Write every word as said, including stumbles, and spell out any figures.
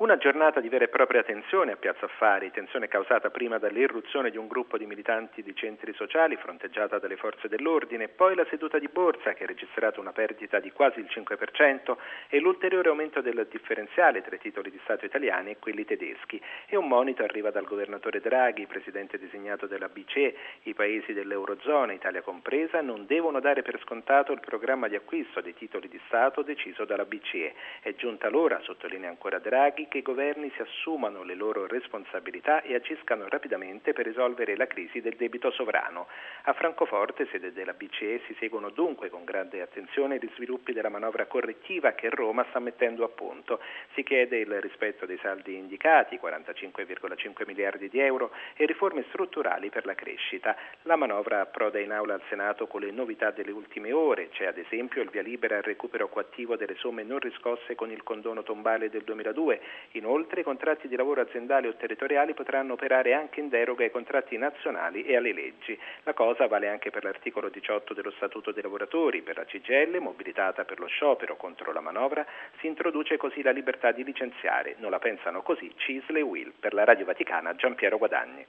Una giornata di vera e propria tensione a Piazza Affari, tensione causata prima dall'irruzione di un gruppo di militanti di centri sociali fronteggiata dalle forze dell'ordine, poi la seduta di borsa che ha registrato una perdita di quasi il cinque per cento e l'ulteriore aumento del differenziale tra i titoli di Stato italiani e quelli tedeschi. E un monito arriva dal governatore Draghi, presidente designato della B C E. I paesi dell'Eurozona, Italia compresa, non devono dare per scontato il programma di acquisto dei titoli di Stato deciso dalla B C E. È giunta l'ora, sottolinea ancora Draghi, che i governi si assumano le loro responsabilità e agiscano rapidamente per risolvere la crisi del debito sovrano. A Francoforte, sede della B C E, si seguono dunque con grande attenzione gli sviluppi della manovra correttiva che Roma sta mettendo a punto. Si chiede il rispetto dei saldi indicati, quarantacinque virgola cinque miliardi di euro, e riforme strutturali per la crescita. La manovra approda in aula al Senato con le novità delle ultime ore. C'è ad esempio il via libera al recupero coattivo delle somme non riscosse con il condono tombale del duemiladue. Inoltre i contratti di lavoro aziendali o territoriali potranno operare anche in deroga ai contratti nazionali e alle leggi. La cosa vale anche per l'articolo diciotto dello Statuto dei lavoratori. Per la C G I L, mobilitata per lo sciopero contro la manovra, si introduce così la libertà di licenziare. Non la pensano così C I S L e U I L. Per la Radio Vaticana, Giampiero Guadagni.